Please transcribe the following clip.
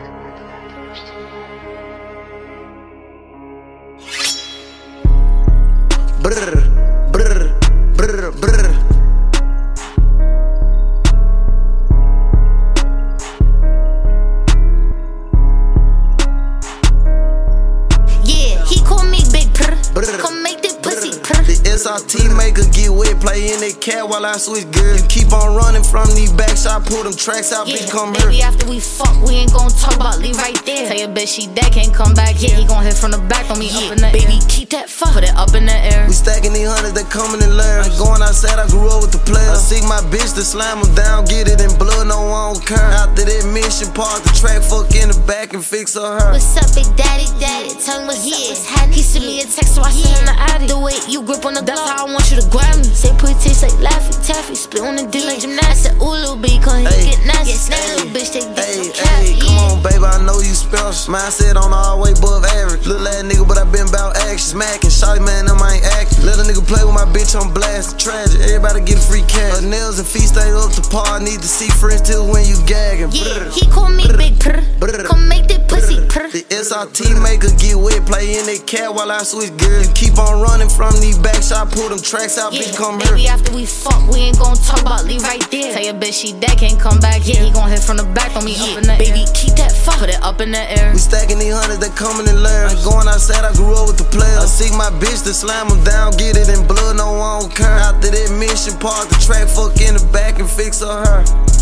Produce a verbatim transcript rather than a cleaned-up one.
Brr, brr, brr, brr. Yeah, he call me Big Purr. Come make that pussy purr. The S R T maker get wet, play in that cat while I switch gears. You keep on running from these backs, I pull them tracks out, Yeah, bitch, come baby, here. after we fuck, we ain't gon' talk about leave right there. Tell your bitch she dead, can't come back. Yeah, he gon' hit from the back on me, yeah. Up in the baby, air. Keep that fuck, put it up in the air. We stacking these hundreds, they coming in layers. Going outside, I grew up with the players. I seek my bitch to slam them down, get it in blood, no one don't care. After that mission, park the track, fuck in the back and fix her her. What's up, big daddy, daddy? Tell me what's yeah. up, what's happening. He sent me a text, so I sent him the addy. The way you grip on the that's how I want you to grab me. Say pretty taste like Laffy Taffy, split on the D like gymnastics. I said, ooh, little B, cause he get nasty. Yeah, snake little bitch, they get Hey, no cap. hey, come on, baby, I know you special. Mindset on all the way above average. Little ass nigga, but I been about action. Smacking, shawty man, them I ain't acting. Let a nigga play with my bitch on blast. Tragic, everybody get a free cash. Her nails and feet stay up to par. Need to see friends till when you gagging. Yeah, he call me Big Purr. Come make that pussy purr. The S R T maker get wet, play in that cat while I switch gears. You keep on running from these backs, I pull them tracks out, Yeah, bitch, come baby, here. after we fuck, we ain't gon' talk about leave right there. Tell your bitch she dead, can't come back. Yeah, he gon' hit from the back on me, yeah. Up in the baby, air. Keep that fuck, put it up in the air. We stacking these hundreds, they coming in layers. Going outside, I grew up with the players. I seek my bitch to slam them down, get it in blood, no one don't care. After that mission, park the track, fuck in the back and fix her her.